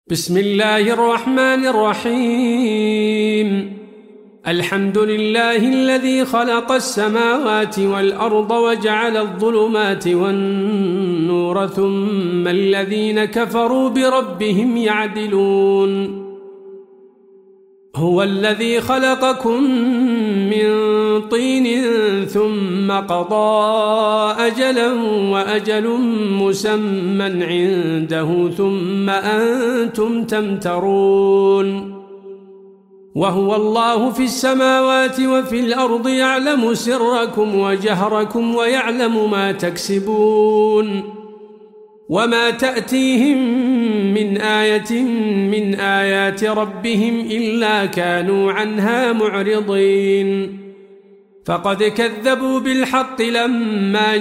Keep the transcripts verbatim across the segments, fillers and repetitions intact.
بسم الله الرحمن الرحيم. الحمد لله الذي خلق السماوات والأرض وجعل الظلمات والنور ثم الذين كفروا بربهم يعدلون. هو الذي خلقكم من طين ثم قضى أجلا وأجل مسمى عنده ثم أنتم تمترون. وهو الله في السماوات وفي الأرض يعلم سركم وجهركم ويعلم ما تكسبون. وما تأتيهم من آية من آيات ربهم إلا كانوا عنها معرضين. فقد كذبوا بالحق لما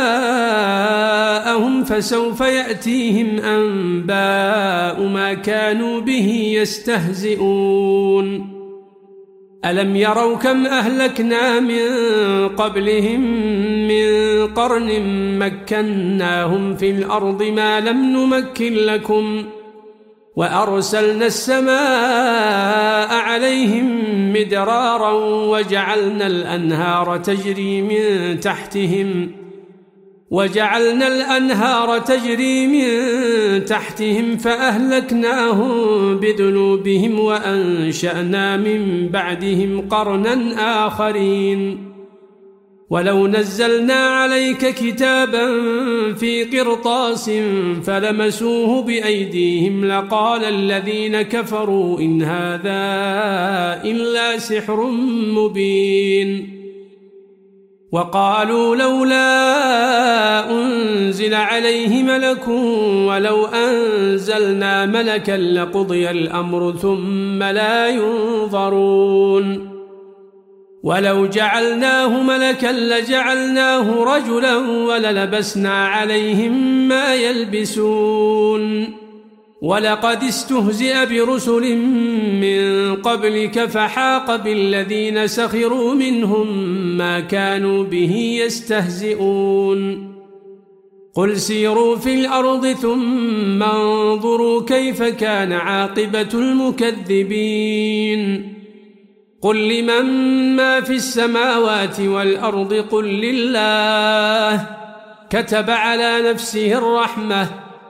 جاءهم فسوف يأتيهم أنباء ما كانوا به يستهزئون. ألم يروا كم أهلكنا من قبلهم من قرن مكناهم في الأرض ما لم نمكن لكم وأرسلنا السماء عليهم مدرارا وجعلنا الأنهار تجري من تحتهم وجعلنا الأنهار تجري من تحتهم فأهلكناهم بذنوبهم وأنشأنا من بعدهم قرنا آخرين. ولو نزلنا عليك كتابا في قرطاس فلمسوه بأيديهم لقال الذين كفروا إن هذا إلا سحر مبين. وقالوا لولا أنزل عليه ملك ولو أنزلنا ملكا لقضي الأمر ثم لا ينظرون. ولو جعلناه ملكا لجعلناه رجلا وللبسنا عليهم ما يلبسون. ولقد استهزئ برسل من قبلك فحاق بالذين سخروا منهم ما كانوا به يستهزئون. قل سيروا في الأرض ثم انظروا كيف كان عاقبة المكذبين. قل لمن ما في السماوات والأرض قل لله كتب على نفسه الرحمة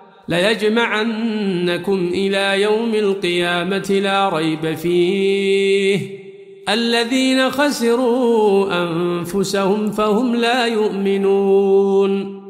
ليجمعنكم إلى يوم القيامة لا ريب فيه الذين خسروا أنفسهم فهم لا يؤمنون.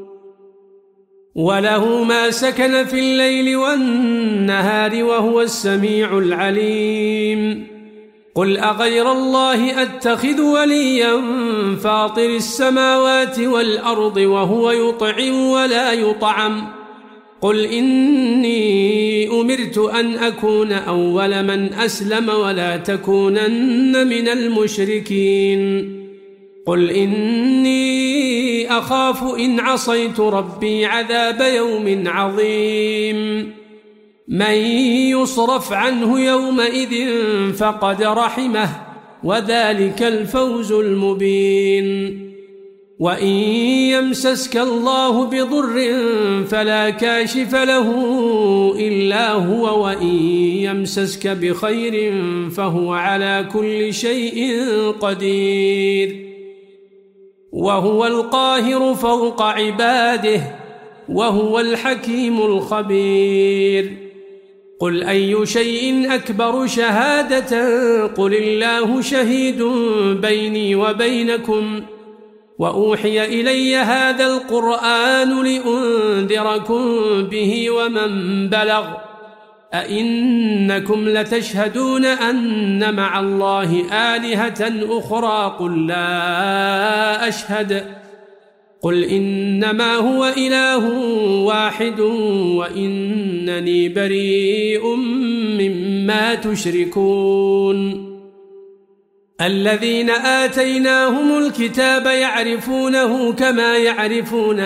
وله ما سكن في الليل والنهار وهو السميع العليم. قل أغير الله أتخذ وليا فاطر السماوات والأرض وهو يطعم ولا يطعم. قل إني أمرت أن أكون أول من أسلم ولا تكونن من المشركين. قل إني أخاف إن عصيت ربي عذاب يوم عظيم. من يصرف عنه يومئذ فقد رحمه وذلك الفوز المبين. وإن يمسسك الله بضر فلا كاشف له إلا هو وإن يمسسك بخير فهو على كل شيء قدير. وهو القاهر فوق عباده وهو الحكيم الخبير. قل أي شيء أكبر شهادة قل الله شهيد بيني وبينكم وأوحي إلي هذا القرآن لأنذركم به ومن بلغ أئنكم لتشهدون أن مع الله آلهة أخرى قل لا أشهد قل إنما هو إله واحد وإنني بريء مما تشركون. الذين آتيناهم الكتاب يعرفونه كما يعرفون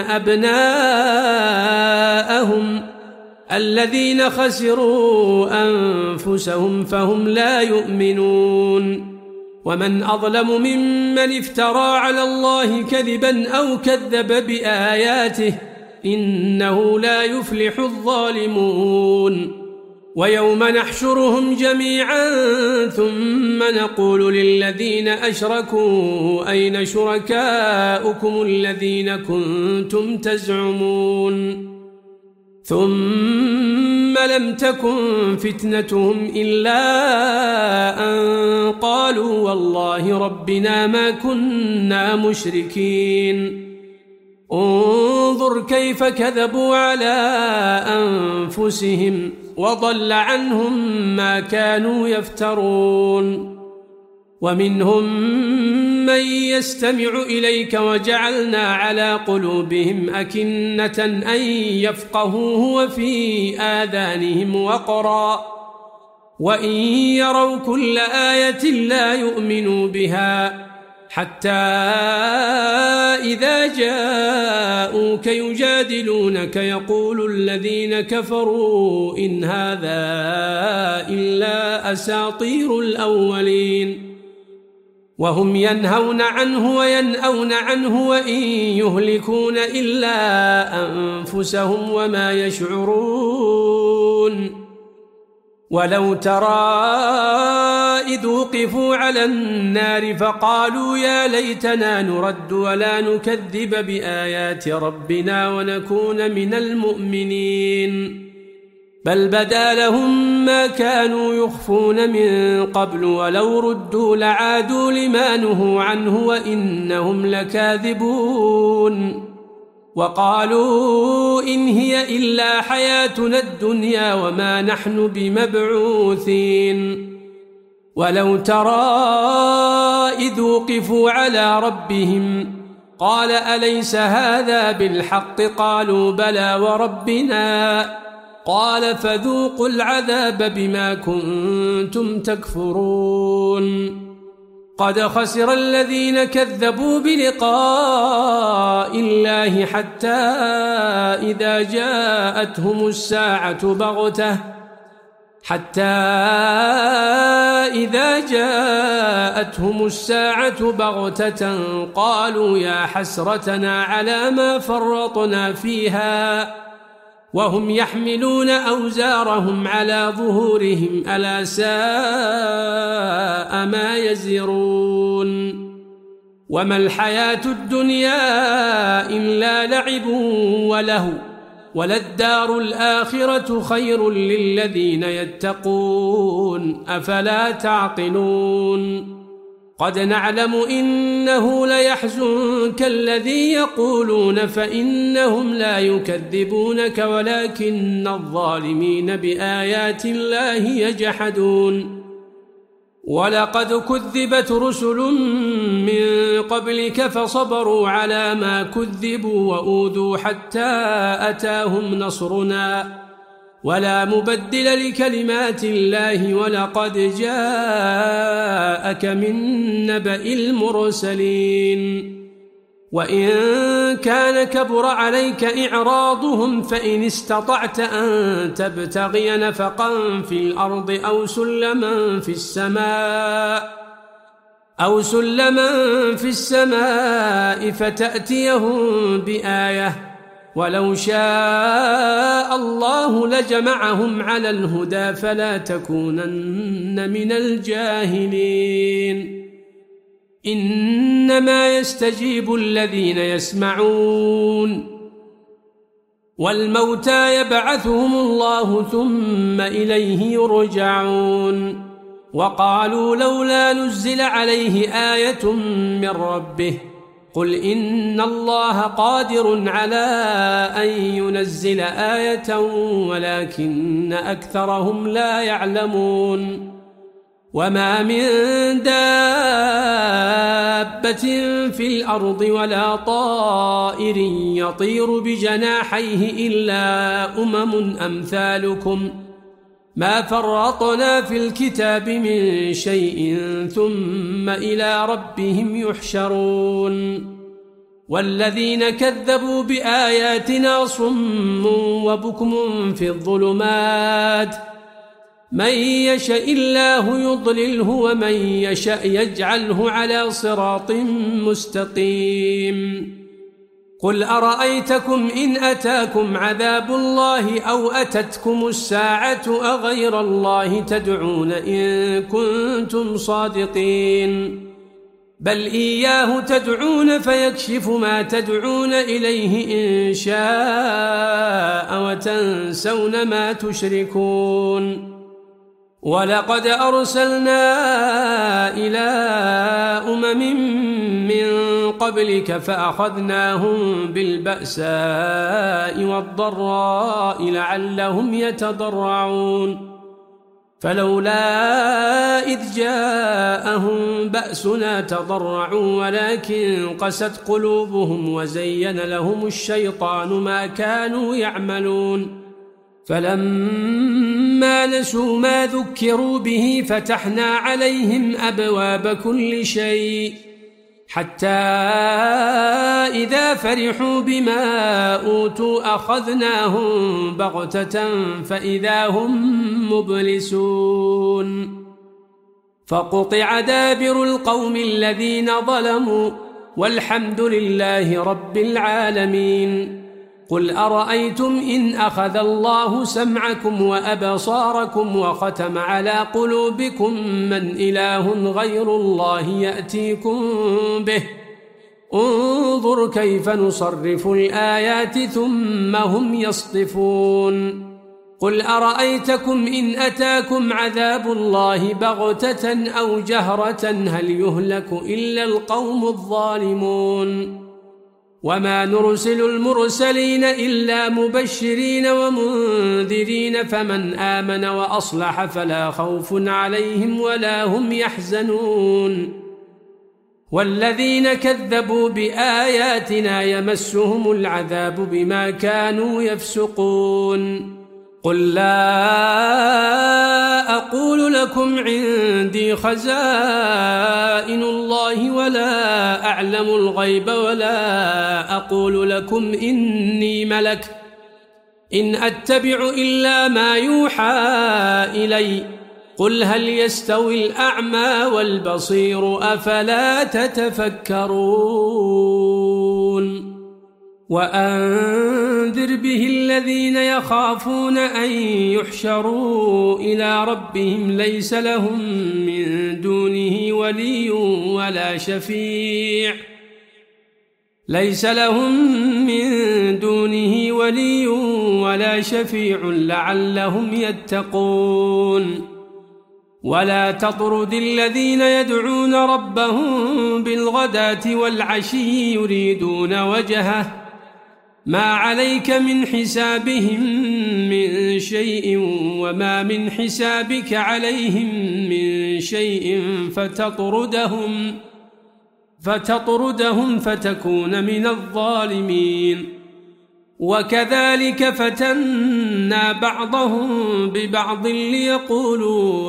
أبناءهم الذين خسروا أنفسهم فهم لا يؤمنون. ومن أظلم ممن افترى على الله كذبا أو كذب بآياته إنه لا يفلح الظالمون. ويوم نحشرهم جميعا ثم نقول للذين أشركوا أين شركاؤكم الذين كنتم تزعمون ثم لم تكن فتنتهم إلا أن قالوا والله ربنا ما كنا مشركين انظر كيف كذبوا على أنفسهم وضل عنهم ما كانوا يفترون ومنهم من يستمع إليك وجعلنا على قلوبهم أكنة أن يفقهوه وفي آذانهم وقرا وإن يروا كل آية لا يؤمنوا بها حتى إذا جاءوك يجادلونك يقول الذين كفروا إن هذا إلا أساطير الأولين وهم ينهون عنه وينأون عنه وإن يهلكون إلا أنفسهم وما يشعرون ولو ترى إذ وقفوا على النار فقالوا يا ليتنا نرد ولا نكذب بآيات ربنا ونكون من المؤمنين بل بدا لهم ما كانوا يخفون من قبل ولو ردوا لعادوا لما نهوا عنه وإنهم لكاذبون وقالوا إن هي إلا حياتنا الدنيا وما نحن بمبعوثين ولو ترى إذ وقفوا على ربهم قال أليس هذا بالحق قالوا بلى وربنا قال فذوقوا العذاب بما كنتم تكفرون قد خسر الذين كذبوا بلقاء الله حتى إذا جاءتهم الساعة بغتة حتى إذا جاءتهم الساعة بغتة قالوا يا حسرتنا على ما فرطنا فيها وهم يحملون أوزارهم على ظهورهم ألا ساء ما يزرون وما الحياة الدنيا إلا لعب ولهو وللدار الآخرة خير للذين يتقون أفلا تعقلون قد نعلم إنه ليحزنك الذي يقولون فإنهم لا يكذبونك ولكن الظالمين بآيات الله يجحدون ولقد كذبت رسل من قبلك فصبروا على ما كذبوا وأوذوا حتى أتاهم نصرنا ولا مبدل لكلمات الله ولقد جاءك من نبأ المرسلين وإن كان كبر عليك إعراضهم فإن استطعت أن تبتغي نفقا في الأرض أو سلما في السماء أو سلما في السماء فتأتيهم بآية ولو شاء الله لجمعهم على الهدى فلا تكونن من الجاهلين إنما يستجيب الذين يسمعون والموتى يبعثهم الله ثم إليه يرجعون وقالوا لولا نزل عليه آية من ربه قل إن الله قادر على أن ينزل آية ولكن أكثرهم لا يعلمون وما من دابة في الأرض ولا طائر يطير بجناحيه إلا أمم أمثالكم ما فرطنا في الكتاب من شيء ثم إلى ربهم يحشرون والذين كذبوا بآياتنا صم وبكم في الظلمات من يشاء الله يضلله ومن يشاء يجعله على صراط مستقيم قل أرأيتكم إن أتاكم عذاب الله أو أتتكم الساعة أغير الله تدعون إن كنتم صادقين بل إياه تدعون فيكشف ما تدعون إليه إن شاء وتنسون ما تشركون ولقد أرسلنا إلى أمم من قبلك فأخذناهم بالبأساء والضراء لعلهم يتضرعون فلولا إذ جاءهم بأسنا تضرعوا ولكن قست قلوبهم وزين لهم الشيطان ما كانوا يعملون فلما نسوا ما ذكروا به فتحنا عليهم أبواب كل شيء حتى إذا فرحوا بما أوتوا أخذناهم بغتة فإذا هم مبلسون فقطع دابر القوم الذين ظلموا والحمد لله رب العالمين قل أرأيتم إن أخذ الله سمعكم وأبصاركم وختم على قلوبكم من إله غير الله يأتيكم به انظر كيف نصرف الآيات ثم هم يصطفون قل أرأيتكم إن أتاكم عذاب الله بغتة أو جهرة هل يهلك إلا القوم الظالمون وما نرسل المرسلين إلا مبشرين ومنذرين فمن آمن وأصلح فلا خوف عليهم ولا هم يحزنون والذين كذبوا بآياتنا يمسهم العذاب بما كانوا يفسقون قل لا أقول لكم عندي خزائن الله ولا أعلم الغيب ولا أقول لكم إني ملك إن أتبع إلا ما يوحى إلي قل هل يستوي الأعمى والبصير أفلا تتفكرون وأنذر به الذين يخافون أن يحشروا إلى ربهم ليس لهم من دونه ولي ولا شفيع ليس لهم من دونه ولي ولا شفيع لعلهم يتقون ولا تطرد الذين يدعون ربهم بالغداة والعشي يريدون وجهه ما عليك من حسابهم من شيء وما من حسابك عليهم من شيء فتطردهم فتطردهم فتكون من الظالمين وكذلك فتنا بعضهم ببعض ليقولوا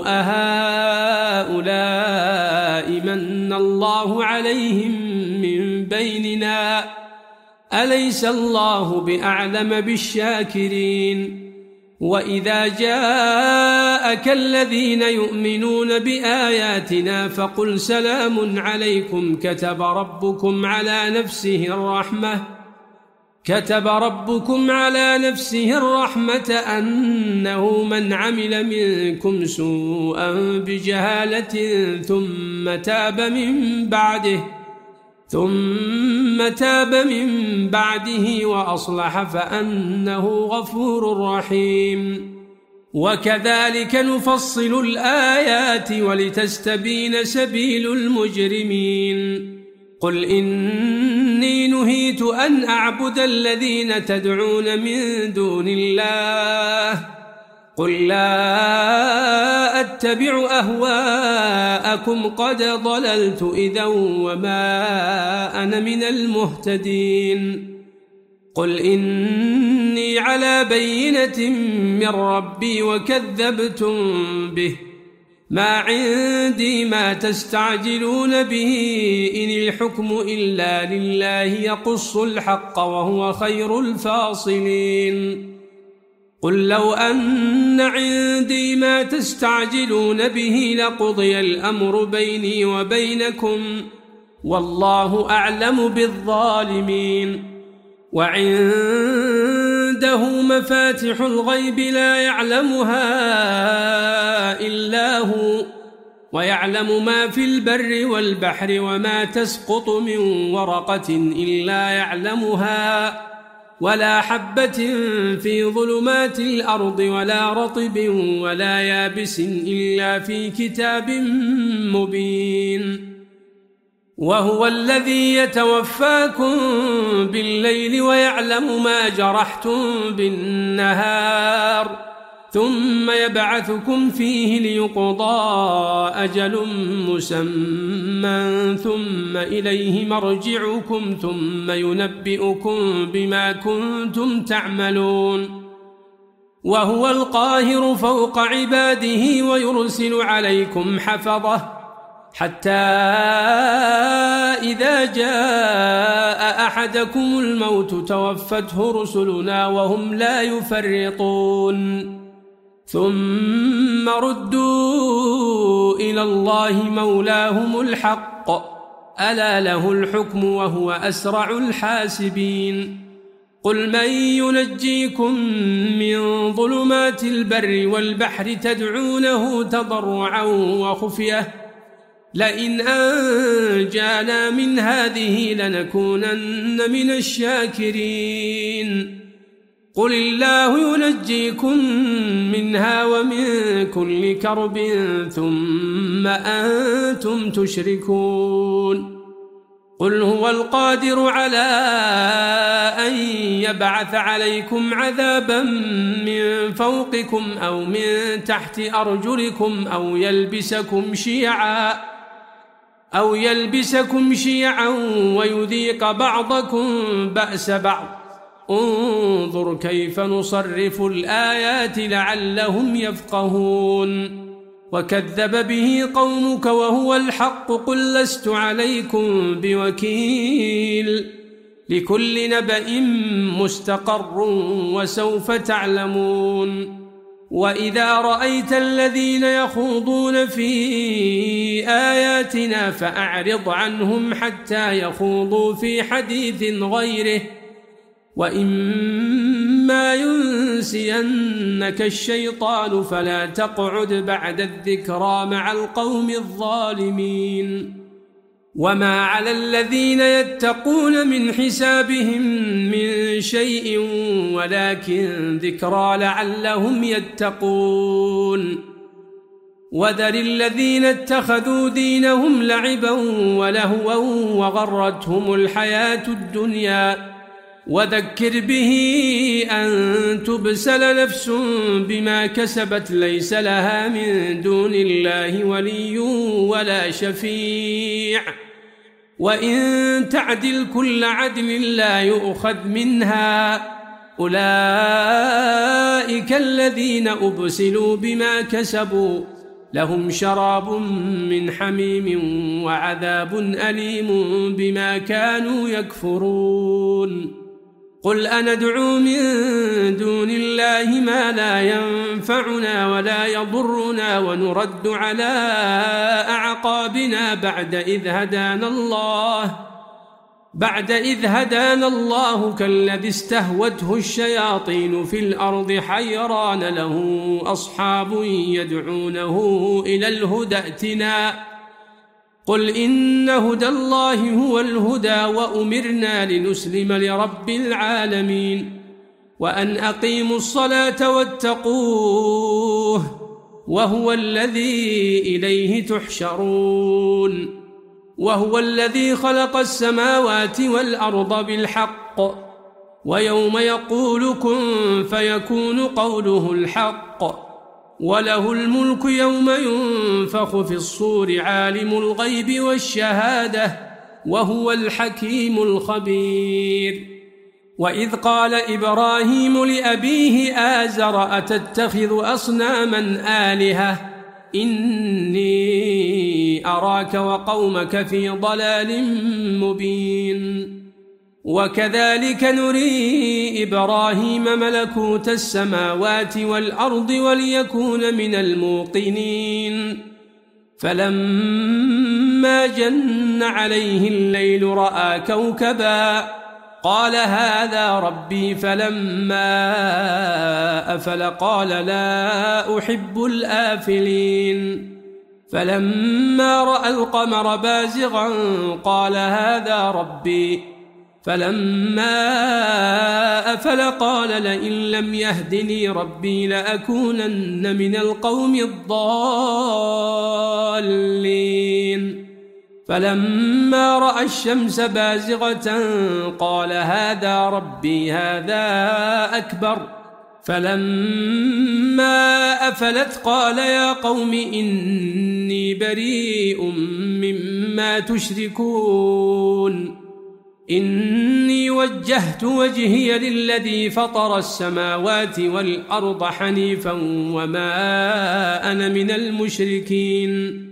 أهؤلاء من الله عليهم من بيننا أليس الله بأعلم بالشاكرين وإذا جاءك الذين يؤمنون بآياتنا فقل سلام عليكم كتب ربكم على نفسه الرحمة كتب ربكم على نفسه الرحمة أنه من عمل منكم سوءا بجهالة ثم تاب من بعده ثم تاب من بعده وأصلح فأنه غفور رحيم وكذلك نفصل الآيات ولتستبين سبيل المجرمين قل إني نهيت أن أعبد الذين تدعون من دون الله قل لا أتبع أهواءكم قد ضللت إذا وما أنا من المهتدين قل إني على بينة من ربي وكذبتم به ما عندي ما تستعجلون به إن الحكم إلا لله يقص الحق وهو خير الفاصلين قل لو أن عندي ما تستعجلون به لقضي الأمر بيني وبينكم والله أعلم بالظالمين وعنده مفاتح الغيب لا يعلمها إلا هو ويعلم ما في البر والبحر وما تسقط من ورقة إلا يعلمها ولا حبة في ظلمات الأرض ولا رطب ولا يابس إلا في كتاب مبين. وهو الذي يتوفاكم بالليل ويعلم ما جرحتم بالنهار ثم يبعثكم فيه ليقضى أجل مسمى ثم إليه مرجعكم ثم ينبئكم بما كنتم تعملون. وهو القاهر فوق عباده ويرسل عليكم حفظه حتى إذا جاء أحدكم الموت توفته رسلنا وهم لا يفرطون ثم ردوا إلى الله مولاهم الحق ألا له الحكم وهو أسرع الحاسبين. قل من ينجيكم من ظلمات البر والبحر تدعونه تضرعا وخفية لئن أنجانا من هذه لنكونن من الشاكرين. قل الله ينجيكم منها ومن كل كرب ثم أنتم تشركون. قل هو القادر على أن يبعث عليكم عذابا من فوقكم أو من تحت أرجلكم أو يلبسكم شيعا أو يلبسكم شيعا ويذيق بعضكم بأس بعض. انظر كيف نصرف الآيات لعلهم يفقهون. وكذب به قومك وهو الحق قل لست عليكم بوكيل لكل نبأ مستقر وسوف تعلمون. وإذا رأيت الذين يخوضون في آياتنا فأعرض عنهم حتى يخوضوا في حديث غيره وإما ينسينك الشيطان فلا تقعد بعد الذكرى مع القوم الظالمين. وما على الذين يتقون من حسابهم من شيء ولكن ذكرى لعلهم يتقون. وذر الذين اتخذوا دينهم لعبا ولهوا وغرتهم الحياة الدنيا وذكر به أن تبسل نفس بما كسبت ليس لها من دون الله ولي ولا شفيع وإن تعدل كل عدل لا يؤخذ منها أولئك الذين أبسلوا بما كسبوا لهم شراب من حميم وعذاب أليم بما كانوا يكفرون. قل أندعو من دون الله ما لا ينفعنا ولا يضرنا ونرد على أعقابنا بعد إذ هدانا الله بعد إذ هدانا الله كالذي استهوته الشياطين في الأرض حيران له أصحاب يدعونه إلى الهدى ائتنا قل إن هدى الله هو الهدى وأمرنا لنسلم لرب العالمين وأن أقيموا الصلاة واتقوه وهو الذي إليه تحشرون. وهو الذي خلق السماوات والأرض بالحق ويوم يقول كن فيكون قوله الحق وله الملك يوم ينفخ في الصور عالم الغيب والشهادة وهو الحكيم الخبير. وإذ قال إبراهيم لأبيه آزر أتتخذ أصناما آلهة إني أراك وقومك في ضلال مبين. وكذلك نري إبراهيم ملكوت السماوات والأرض وليكون من الموقنين فلما جن عليه الليل رأى كوكبا قال هذا ربي فلما أفل قال لا أحب الآفلين فلما رأى القمر بازغا قال هذا ربي فلما أفل قال لئن لم يهدني ربي لأكونن من القوم الضالين فلما رأى الشمس بازغة قال هذا ربي هذا أكبر فلما أفلت قال يا قوم إني بريء مما تشركون إني وجهت وجهي للذي فطر السماوات والأرض حنيفا وما أنا من المشركين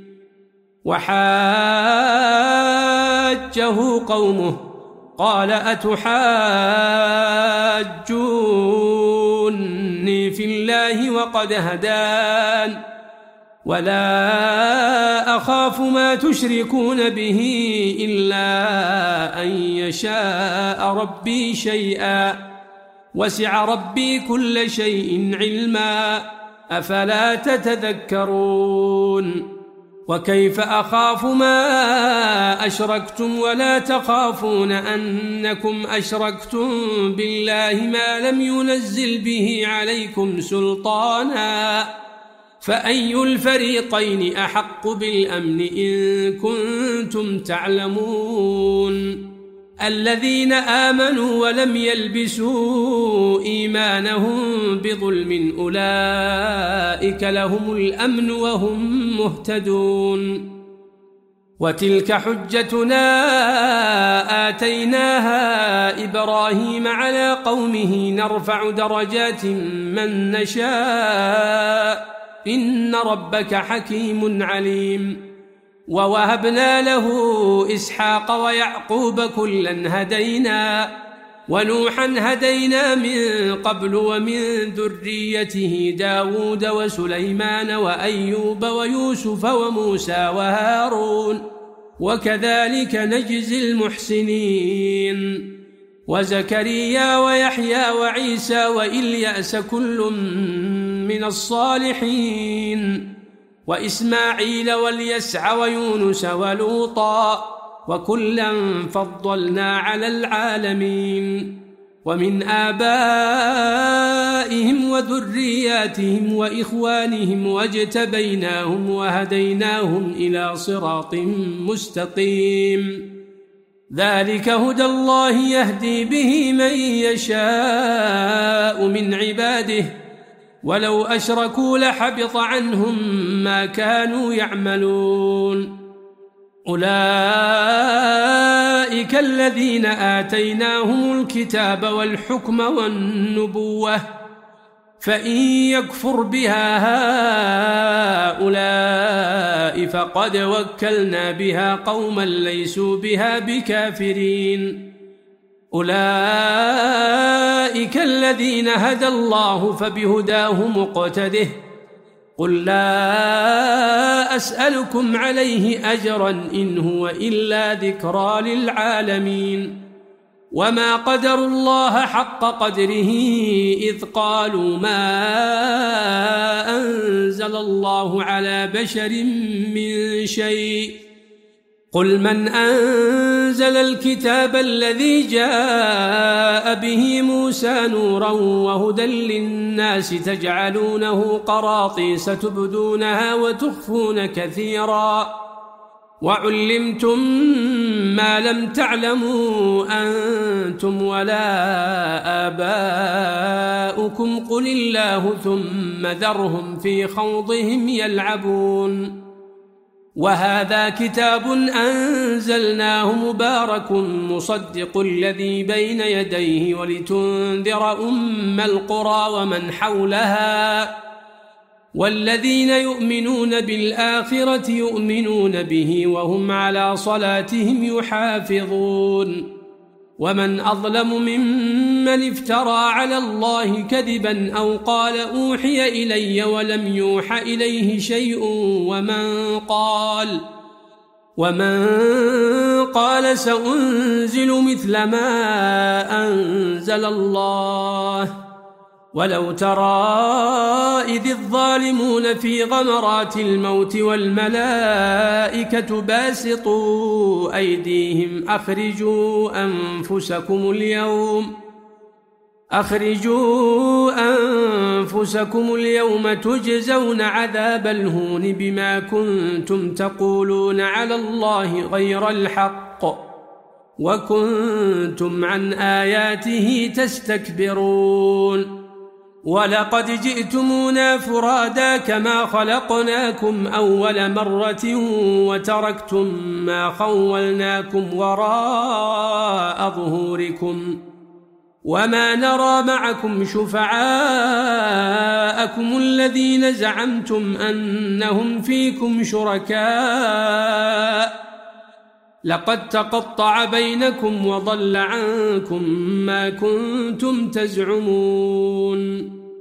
وحاجه قومه قال أتحاجوني في الله وقد هدان ولا أخاف ما تشركون به إلا أن يشاء ربي شيئا وسع ربي كل شيء علما أفلا تتذكرون وكيف أخاف ما أشركتم ولا تخافون أنكم أشركتم بالله ما لم ينزل به عليكم سلطانا فأي الفريقين أحق بالأمن إن كنتم تعلمون الذين آمنوا ولم يلبسوا إيمانهم بظلم أولئك لهم الأمن وهم مهتدون وتلك حجتنا آتيناها إبراهيم على قومه نرفع درجات من نشاء إن ربك حكيم عليم ووهبنا له إسحاق ويعقوب كلا هدينا ونوحا هدينا من قبل ومن ذريته داود وسليمان وأيوب ويوسف وموسى وهارون وكذلك نجزي المحسنين وزكريا ويحيى وعيسى وإلياس كل من الصالحين وإسماعيل واليسع ويونس ولوطا وكلا فضلنا على العالمين ومن آبائهم وذرياتهم وإخوانهم واجتبيناهم وهديناهم إلى صراط مستقيم ذلك هدى الله يهدي به من يشاء من عباده ولو أشركوا لحبط عنهم ما كانوا يعملون أولئك الذين آتيناهم الكتاب والحكم والنبوة فإن يكفر بها هؤلاء فقد وكلنا بها قوما ليسوا بها بكافرين أولئك الذين هدى الله فبهداه مقتده قل لا أسألكم عليه أجرا إن هو إلا ذكرى للعالمين وما قدروا الله حق قدره إذ قالوا ما أنزل الله على بشر من شيء قل من أنزل الكتاب الذي جاء به موسى نورا وهدى للناس تجعلونه قراطيس تبدونها وتخفون كثيرا وعلمتم ما لم تعلموا أنتم ولا آباؤكم قل الله ثم ذرهم في خوضهم يلعبون وهذا كتاب أنزلناه مبارك مصدق الذي بين يديه ولتنذر أم القرى ومن حولها والذين يؤمنون بالآخرة يؤمنون به وهم على صلاتهم يحافظون ومن أظلم ممن افترى على الله كذبا أو قال أوحي إلي ولم يوح إليه شيء ومن قال ومن قال سأنزل مثل ما أنزل الله ولو ترى إذ الظالمون في غمرات الموت والملائكة باسطوا أيديهم أخرجوا أنفسكم اليوم أخرجوا أنفسكم اليوم تجزون عذاب الهون بما كنتم تقولون على الله غير الحق وكنتم عن آياته تستكبرون ولقد جئتمونا فرادا كما خلقناكم أول مرة وتركتم ما خولناكم وراء ظهوركم وما نرى معكم شفعاءكم الذين زعمتم أنهم فيكم شركاء لقد تقطع بينكم وضل عنكم ما كنتم تزعمون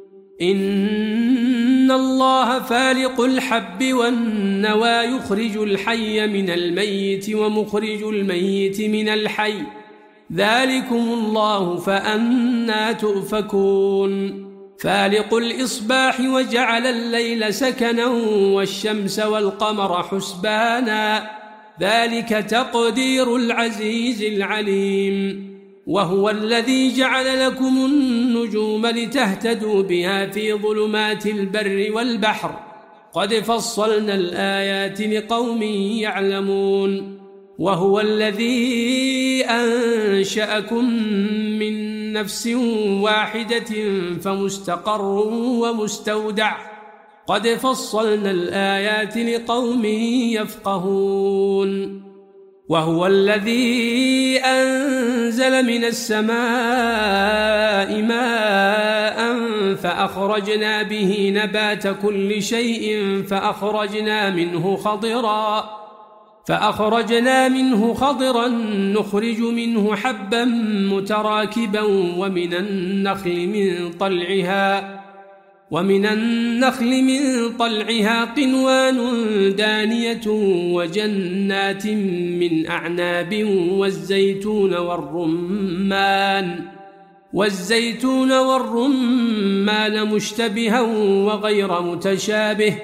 إن الله فالق الحب والنوى يخرج الحي من الميت ومخرج الميت من الحي ذلكم الله فأنى تؤفكون فالق الإصباح وجعل الليل سكنا والشمس والقمر حسبانا ذلك تقدير العزيز العليم وهو الذي جعل لكم النجوم لتهتدوا بها في ظلمات البر والبحر قد فصلنا الآيات لقوم يعلمون وهو الذي أنشأكم من نفس واحدة فمستقر ومستودع قد فصلنا الآيات لقوم يفقهون وهو الذي أنزل من السماء ماء فأخرجنا به نبات كل شيء فأخرجنا منه خضرا فأخرجنا منه خضرا نخرج منه حبا متراكبا ومن النخل من طلعها ومن النخل من طلعها قنوان دانية وجنات من أعناب والزيتون والرمان والزيتون والرمان مشتبها وغير متشابه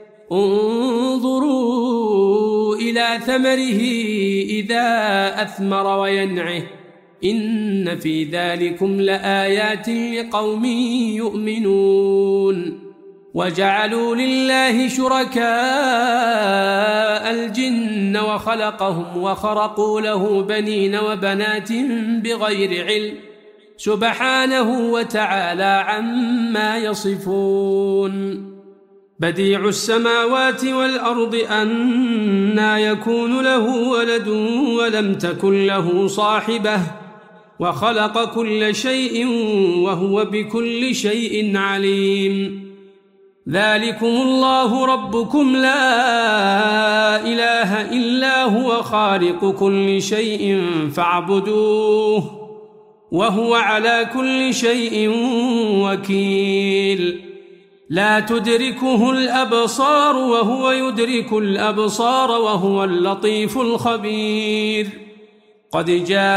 انظروا إلى ثمره إذا أثمر وينعه إن في ذلكم لآيات لقوم يؤمنون وجعلوا لله شركاء الجن وخلقهم وخرقوا له بنين وبنات بغير علم سبحانه وتعالى عما يصفون بديع السماوات والأرض أنى يكون له ولد ولم تكن له صاحبة وخلق كل شيء وهو بكل شيء عليم ذلكم الله ربكم لا إله إلا هو خالق كل شيء فاعبدوه وهو على كل شيء وكيل لا تدركه الأبصار وهو يدرك الأبصار وهو اللطيف الخبير قد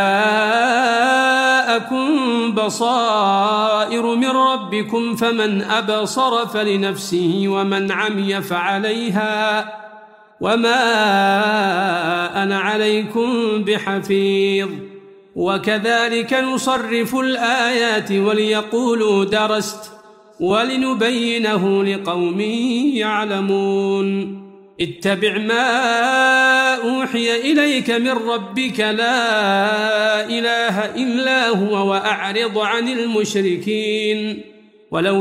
جاءكم بصائر من ربكم فمن أبصر فلنفسه ومن عمي فعليها وما أنا عليكم بحفيظ وكذلك نصرف الآيات وليقولوا درست ولنبينه لقوم يعلمون اتبع ما أوحي إليك من ربك لا إله إلا هو وأعرض عن المشركين ولو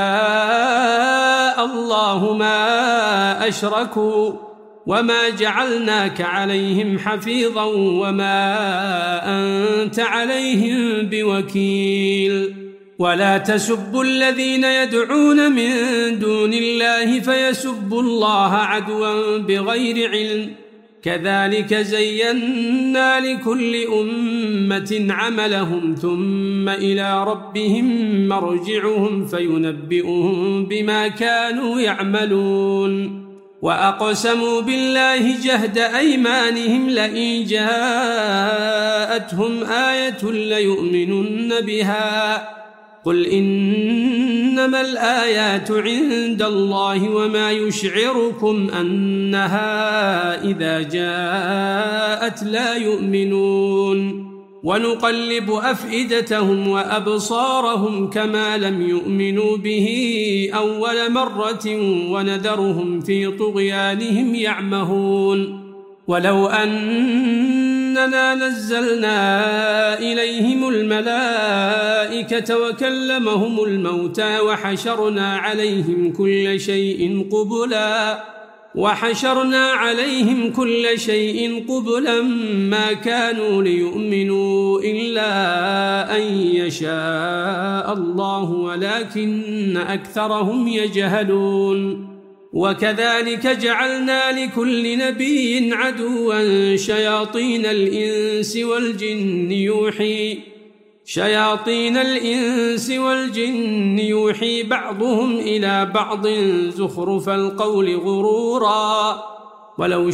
شاء الله ما أشركوا وما جعلناك عليهم حفيظا وما أنت عليهم بوكيل ولا تسبوا الذين يدعون من دون الله فيسبوا الله عدوا بغير علم كذلك زينا لكل أمة عملهم ثم إلى ربهم مرجعهم فينبئهم بما كانوا يعملون وأقسموا بالله جهد أيمانهم لئن جاءتهم آية ليؤمنن بها قل إنما الآيات عند الله وما يشعركم أنها إذا جاءت لا يؤمنون ونقلب أفئدتهم وأبصارهم كما لم يؤمنوا به أول مرة ونذرهم في طغيانهم يعمهون ولو أننا نزلنا إليهم الملائكة وكلمهم الموتى وحشرنا عليهم كل شيء قبلا وحشرنا عليهم كل شيء قبلا ما كانوا ليؤمنوا إلا أن يشاء الله ولكن أكثرهم يجهلون وكذلك جعلنا لكل نبي عدوا شياطين الإنس والجن يوحي شياطين الإنس والجن يوحي بعضهم إلى بعض زخرف القول غرورا ولو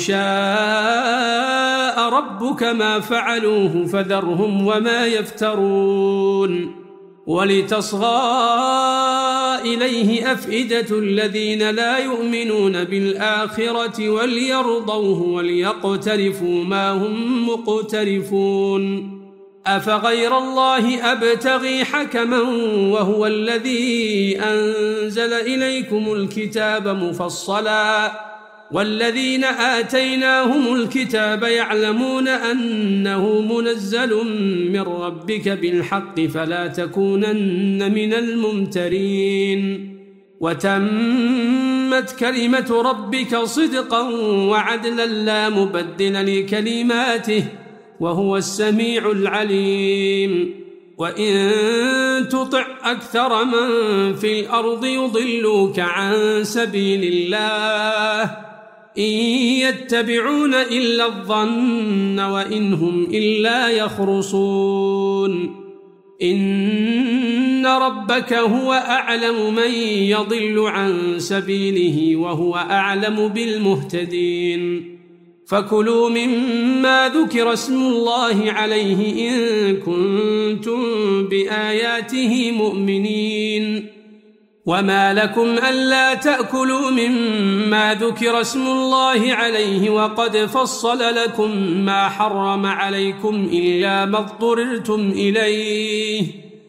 شاء ربك ما فعلوه فذرهم وما يفترون ولتصغى إليه أفئدة الذين لا يؤمنون بالآخرة وليرضوه وليقترفوا ما هم مقترفون أفغير الله أبتغي حكما وهو الذي أنزل إليكم الكتاب مفصلا والذين آتيناهم الكتاب يعلمون أنه منزل من ربك بالحق فلا تكونن من الممترين وتمت كلمة ربك صدقا وعدلا لا مبدل لكلماته وهو السميع العليم وإن تطع أكثر من في الأرض يضلوك عن سبيل الله إن يتبعون إلا الظن وإن هم إلا يخرصون إن ربك هو أعلم من يضل عن سبيله وهو أعلم بالمهتدين فكلوا مما ذكر اسم الله عليه إن كنتم بآياته مؤمنين وما لكم ألا تأكلوا مما ذكر اسم الله عليه وقد فصل لكم ما حرم عليكم إلا ما اضطررتم إليه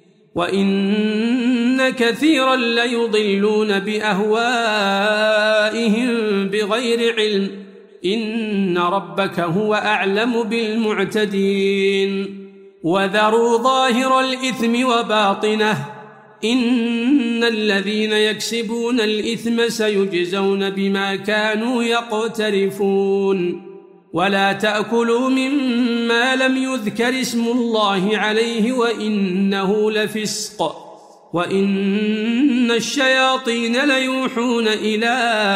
وإن كثيرا ليضلون بأهوائهم بغير علم إن ربك هو أعلم بالمعتدين وذروا ظاهر الإثم وباطنه إن الذين يكسبون الإثم سيجزون بما كانوا يقترفون ولا تأكلوا مما لم يذكر اسم الله عليه وإنه لفسق وإن الشياطين ليوحون إلى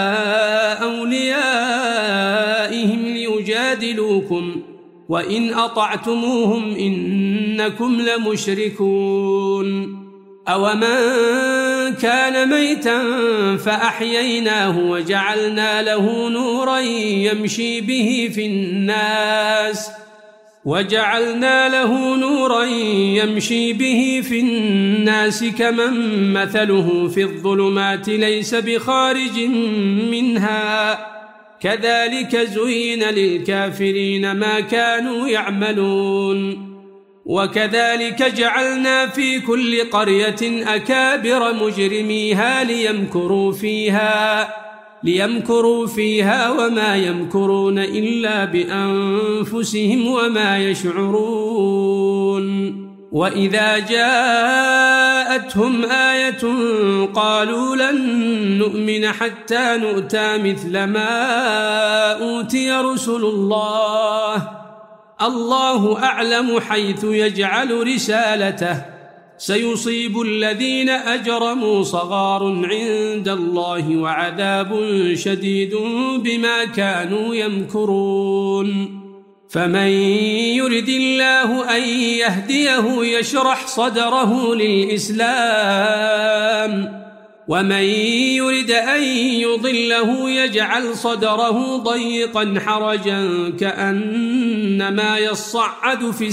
أوليائهم ليجادلوكم وإن أطعتموهم إنكم لمشركون أومن كان ميتا فأحييناه وجعلنا له نورا يمشي به في الناس وجعلنا له نورا يمشي به في الناس كمن مثله في الظلمات ليس بخارج منها كذلك زين للكافرين ما كانوا يعملون وكذلك جعلنا في كل قرية أكابر مجرميها ليمكروا فيها ليمكروا فيها وما يمكرون إلا بأنفسهم وما يشعرون وإذا جاءتهم آية قالوا لن نؤمن حتى نؤتى مثل ما أوتي رسل الله الله أعلم حيث يجعل رسالته سيصيب الذين أجرموا صغار عند الله وعذاب شديد بما كانوا يمكرون فمن يرد الله أن يهديه يشرح صدره للإسلام ومن يرد أن يضله يجعل صدره ضيقا حرجا كأنما يصعد في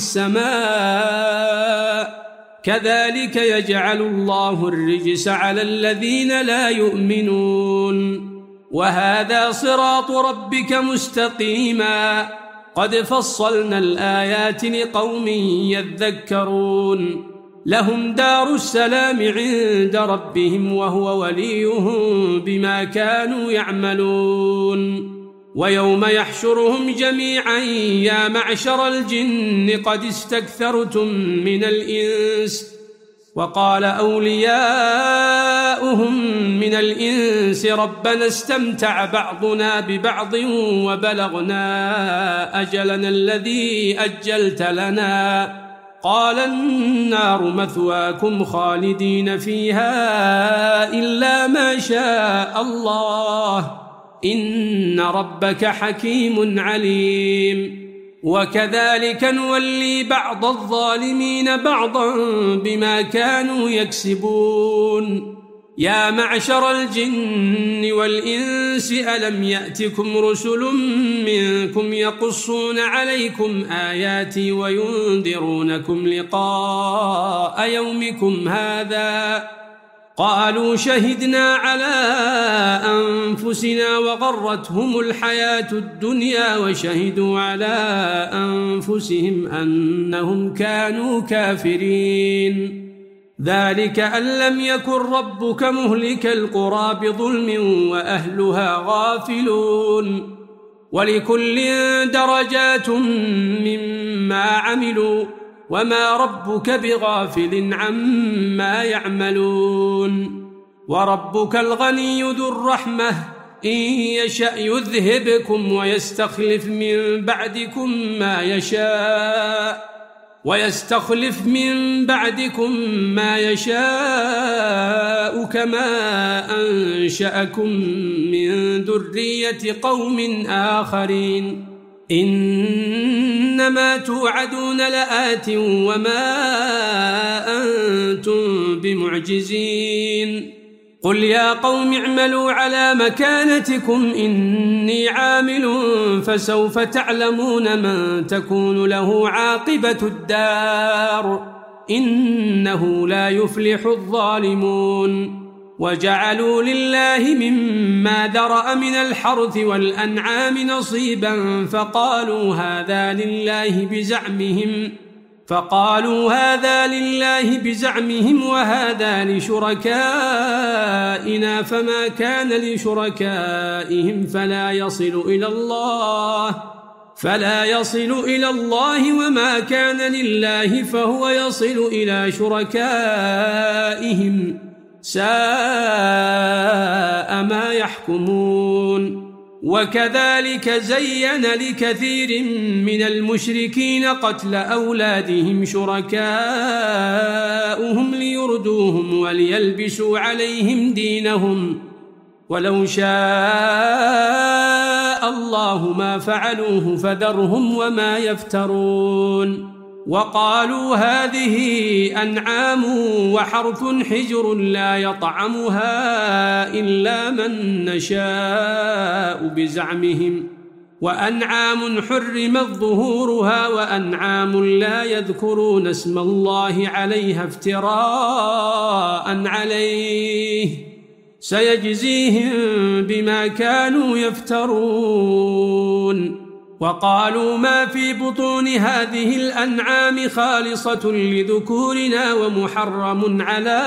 السماء كذلك يجعل الله الرجس على الذين لا يؤمنون وهذا صراط ربك مستقيما قد فصلنا الآيات لقوم يذكرون لهم دار السلام عند ربهم وهو وليهم بما كانوا يعملون ويوم يحشرهم جميعا يا معشر الجن قد استكثرتم من الإنس وقال أولياؤهم من الإنس ربنا استمتع بعضنا ببعض وبلغنا أجلنا الذي أجلت لنا قال النار مثواكم خالدين فيها إلا ما شاء الله إن ربك حكيم عليم وكذلك نولي بعض الظالمين بعضا بما كانوا يكسبون يا معشر الجن والإنس ألم يأتكم رسل منكم يقصون عليكم آياتي وينذرونكم لقاء يومكم هذا قالوا شهدنا على أنفسنا وغرتهم الحياة الدنيا وشهدوا على أنفسهم أنهم كانوا كافرين ذلك أن لم يكن ربك مهلك القرى بظلم وأهلها غافلون ولكل درجات مما عملوا وما ربك بغافل عما يعملون وربك الغني ذو الرحمة إن يشأ يذهبكم ويستخلف من بعدكم ما يشاء ويستخلف من بعدكم ما يشاء كما أنشأكم من ذرية قوم آخرين إنما توعدون لآت وما أنتم بمعجزين قل يا قوم اعملوا على مكانتكم إني عامل فسوف تعلمون من تكون له عاقبة الدار إنه لا يفلح الظالمون وجعلوا لله مما ذرأ من الحرث والأنعام نصيبا فقالوا هذا لله بزعمهم فقالوا هذا لله بزعمهم وهذا لشركائنا فما كان لشركائهم فلا يصل إلى الله فلا يصل إلى الله وما كان لله فهو يصل إلى شركائهم ساء ما يحكمون وكذلك زين لكثير من المشركين قتل أولادهم شركاؤهم ليردوهم وليلبسوا عليهم دينهم ولو شاء الله ما فعلوه فذرهم وما يفترون وقالوا هذه أنعام وحرث حجر لا يطعمها إلا من نشاء بزعمهم وأنعام حرمت ظهورها وأنعام لا يذكرون اسم الله عليها افتراء عليه سيجزيهم بما كانوا يفترون وقالوا ما في بطون هذه الأنعام خالصة لذكورنا ومحرم على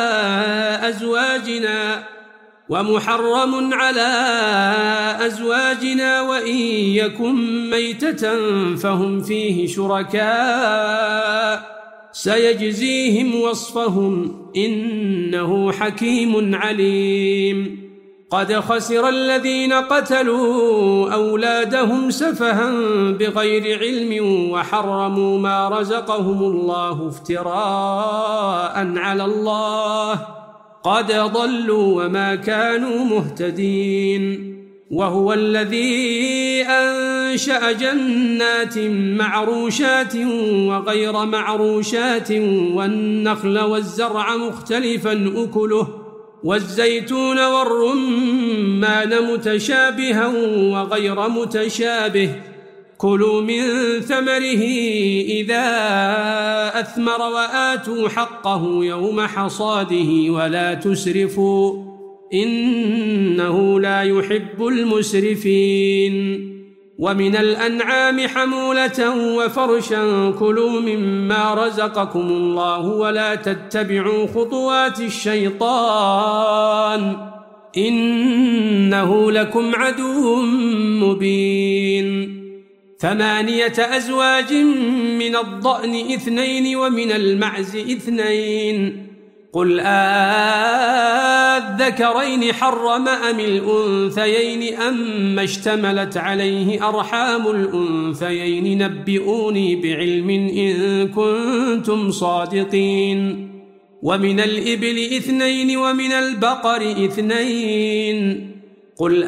أزواجنا ومحرم على أزواجنا وإن يكن ميتة فهم فيه شركاء سيجزيهم وصفهم إنه حكيم عليم قد خسر الذين قتلوا أولادهم سفها بغير علم وحرموا ما رزقهم الله افتراء على الله قد ضلوا وما كانوا مهتدين وهو الذي أنشأ جنات معروشات وغير معروشات والنخل والزرع مختلفا أكله والزيتون والرمان متشابها وغير متشابه كلوا من ثمره إذا أثمر وآتوا حقه يوم حصاده ولا تسرفوا إنه لا يحب المسرفين ومن الأنعام حمولة وفرشا كلوا مما رزقكم الله ولا تتبعوا خطوات الشيطان إنه لكم عدو مبين ثمانية أزواج من الضأن اثنين ومن المعز اثنين قل آذكرين حرم أم الأنثيين أم اشتملت عليه أرحام الأنثيين نبئوني بعلم إن كنتم صادقين ومن الإبل اثنين ومن البقر اثنين قل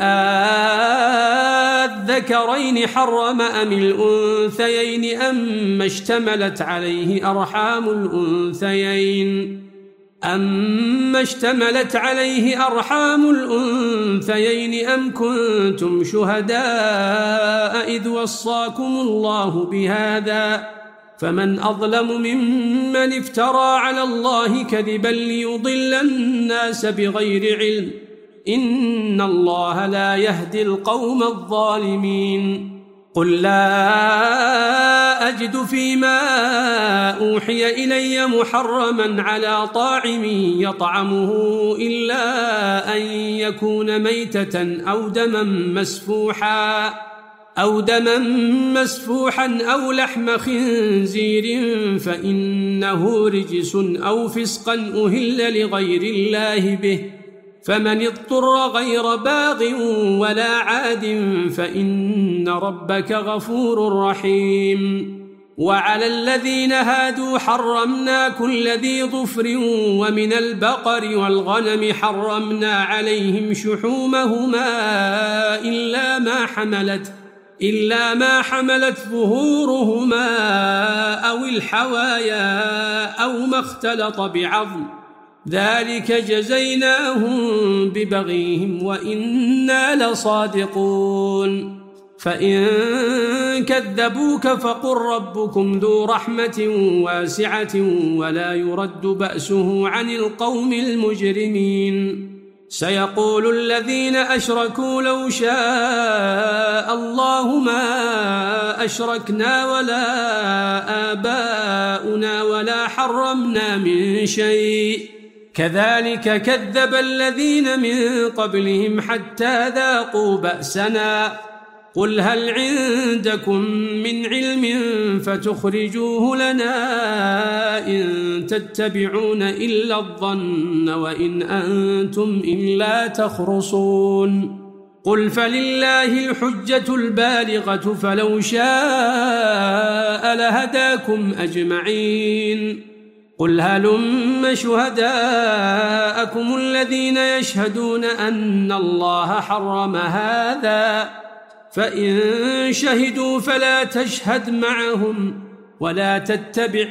آذكرين حرم أم الأنثيين أم اشتملت عليه أرحام الأنثيين أما اشتملت عليه أرحام الأنثيين أم كنتم شهداء إذ وصاكم الله بهذا فمن أظلم ممن افترى على الله كذبا ليضل الناس بغير علم إن الله لا يهدي القوم الظالمين قل لا أجد فيما أوحي إلي محرما على طاعم يطعمه إلا أن يكون ميتة أو دما مسفوحا أو دما مسفوحا أو لحم خنزير فإنه رجس أو فسقا أهل لغير الله به فمن اضطر غير باغ ولا عاد فإن ربك غفور رحيم وعلى الذين هادوا حرمنا كل ذي ظفر ومن البقر والغنم حرمنا عليهم شحومهما إلا ما حملت إلا ما حملت ظهورهما أو الحوايا أو ما اختلط بعظم ذلك جزيناهم ببغيهم وإنا لصادقون فإن كذبوك فقل ربكم ذو رحمة واسعة ولا يرد بأسه عن القوم المجرمين سيقول الذين أشركوا لو شاء الله ما أشركنا ولا آباؤنا ولا حرمنا من شيء كذلك كذب الذين من قبلهم حتى ذاقوا بأسنا قل هل عندكم من علم فتخرجوه لنا إن تتبعون إلا الظن وإن أنتم إلا تخرصون قل فلله الحجة البالغة فلو شاء لهداكم أجمعين قل هلم شهداءكم الذين يشهدون أن الله حرم هذا فإن شهدوا فلا تشهد معهم ولا تتبع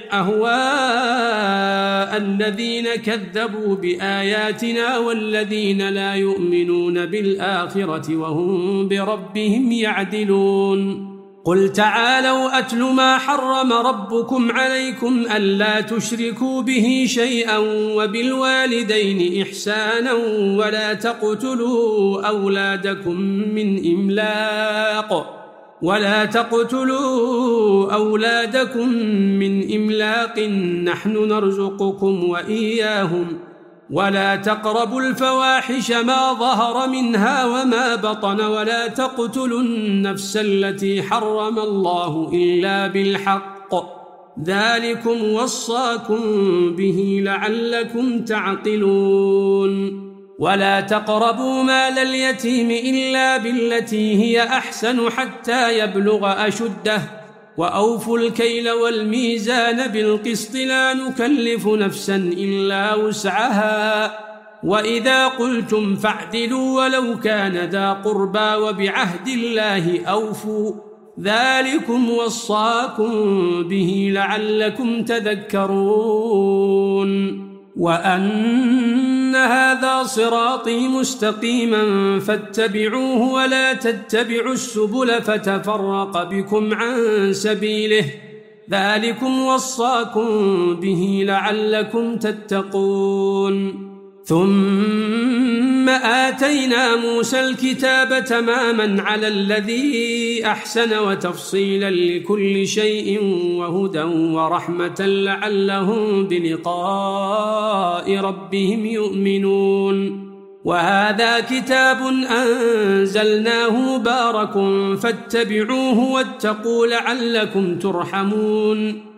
أهواء الذين كذبوا بآياتنا والذين لا يؤمنون بالآخرة وهم بربهم يعدلون قل تعالوا أتل ما حرم ربكم عليكم ألا تشركوا به شيئا وبالوالدين إحسانا ولا تقتلوا أولادكم من إملاق ولا تقتلوا أولادكم من إملاق نحن نرزقكم وإياهم ولا تقربوا الفواحش ما ظهر منها وما بطن ولا تقتلوا النفس التي حرم الله إلا بالحق ذلكم وصاكم به لعلكم تعقلون ولا تقربوا مال اليتيم إلا بالتي هي أحسن حتى يبلغ أشده وأوفوا الكيل والميزان بالقسط لا نكلف نفسا إلا وسعها وإذا قلتم فاعدلوا ولو كان ذا قربى وبعهد الله أوفوا ذلكم وصاكم به لعلكم تذكرون وأن أن هذا صراطي مستقيما فاتبعوه ولا تتبعوا السبل فتفرق بكم عن سبيله ذلكم وصاكم به لعلكم تتقون ثم آتينا موسى الكتاب تماما على الذي أحسن وتفصيلا لكل شيء وهدى ورحمة لعلهم بلقاء ربهم يؤمنون وهذا كتاب أنزلناه مبارك فاتبعوه واتقوا لعلكم ترحمون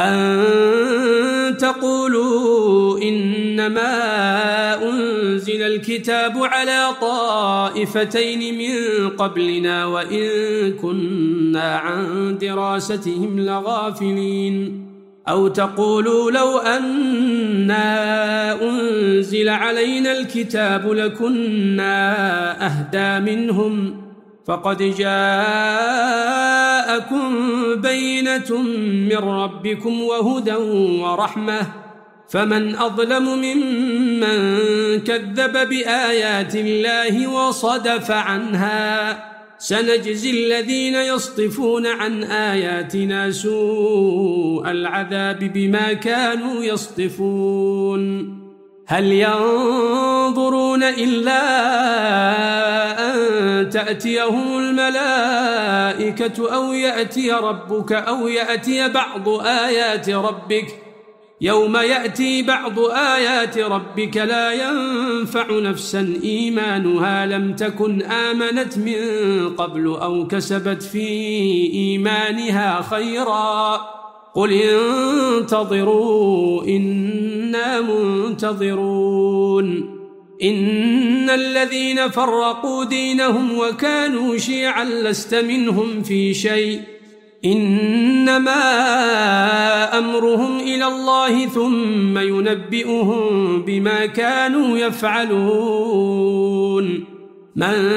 أن تقولوا إنما أنزل الكتاب على طائفتين من قبلنا وإن كنا عن دراستهم لغافلين أو تقولوا لو أنا أنزل علينا الكتاب لكنا أهدى منهم فقد جاءكم بينة من ربكم وهدى ورحمة فمن أظلم ممن كذب بآيات الله وصدف عنها سنجزي الذين يصطفون عن آياتنا سوء العذاب بما كانوا يصطفون هل ينظرون إلا أن تأتيهم الملائكة أو يأتي ربك أو يأتي بعض آيات ربك يوم يأتي بعض آيات ربك لا ينفع نفسا إيمانها لم تكن آمنت من قبل أو كسبت في إيمانها خيرا قل انتظروا إنا منتظرون إن الذين فرقوا دينهم وكانوا شيعا لست منهم في شيء إنما أمرهم إلى الله ثم ينبئهم بما كانوا يفعلون من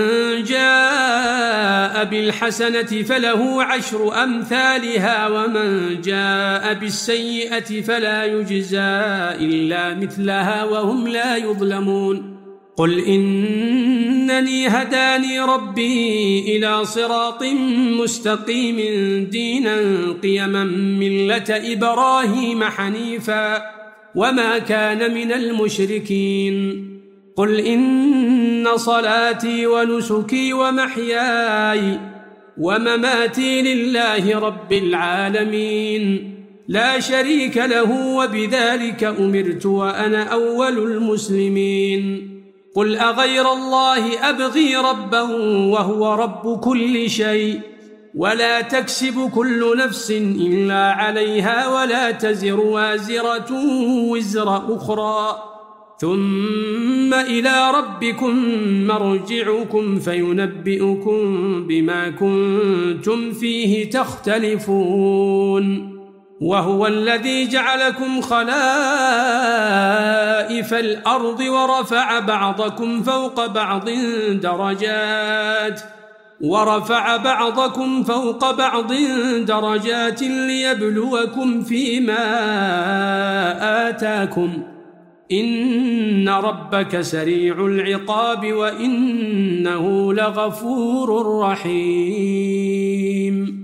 جاء بالحسنة فله عشر أمثالها ومن جاء بالسيئة فلا يجزى إلا مثلها وهم لا يظلمون قل إنني هداني ربي إلى صراط مستقيم دينا قيما ملة إبراهيم حنيفا وما كان من المشركين قل إن صلاتي ونسكي ومحياي ومماتي لله رب العالمين لا شريك له وبذلك أمرت وأنا أول المسلمين قل أغير الله أبغي ربا وهو رب كل شيء ولا تكسب كل نفس إلا عليها ولا تزر وازرة وزر أخرى ثم إلى ربكم مرجعكم فينبئكم بما كنتم فيه تختلفون وهو الذي جعلكم خلائف الأرض ورفع بعضكم فوق بعض درجات ورفع بعضكم فوق بعض درجات ليبلوكم فيما آتاكم إن ربك سريع العقاب وإنه لغفور رحيم